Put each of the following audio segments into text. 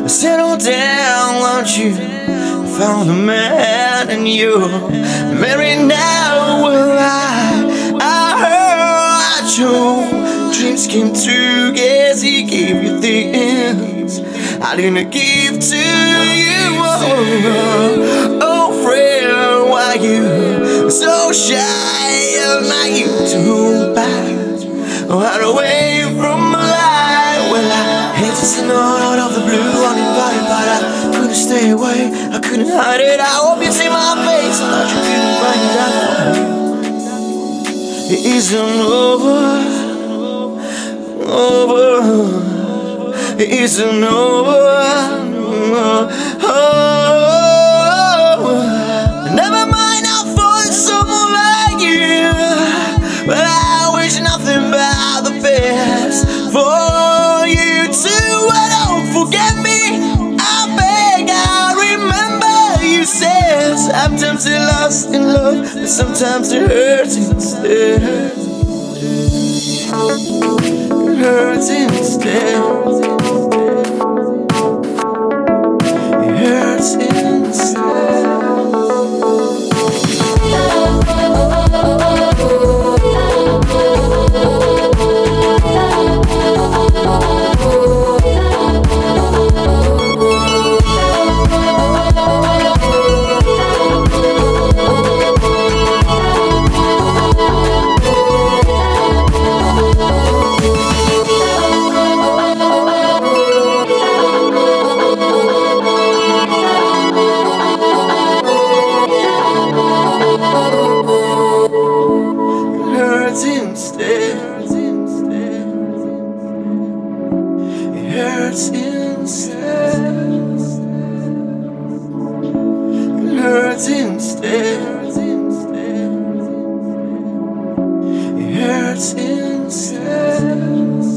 Settle down, won't you? Found a man and you're married now. Well, I heard your dreams came true. Guess he gave you things I didn't give to you. Oh, friend, why you so shy? Now you too bad. Hide away from my light. Well, I hate to send out of the blue uninvited, but I couldn't stay away. I couldn't hide it. I hope you see my face. I thought you couldn't find it out for me. It isn't over. It isn't over. Never mind, I'll find someone like you. But I wish nothing but the best for you too. And don't forget me, I beg. I remember you said sometimes you're lost in love, but sometimes it hurts instead. It hurts instead. It hurts instead. It hurts instead. It hurts instead. It hurts instead.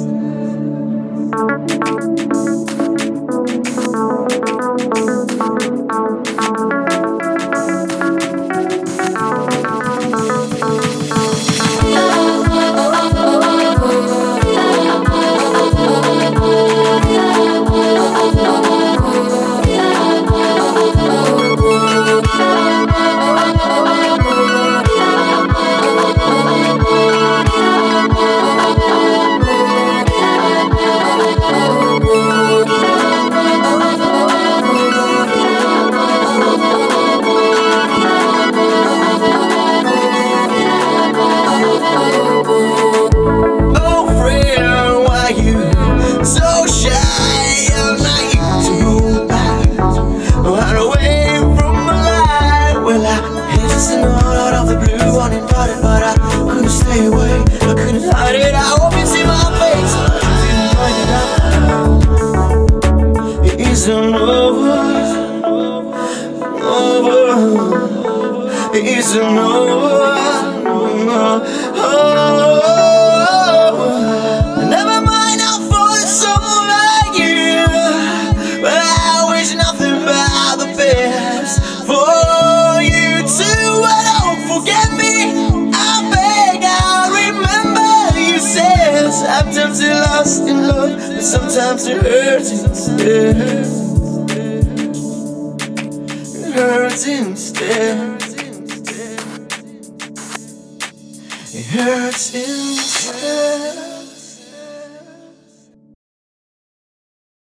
It isn't over. Never mind, I'll find someone like you. But I wish nothing but the best for you too. And don't forget me, I beg. I remember you said sometimes you're lost in love, but sometimes it hurts instead. It hurts instead. It hurts instead.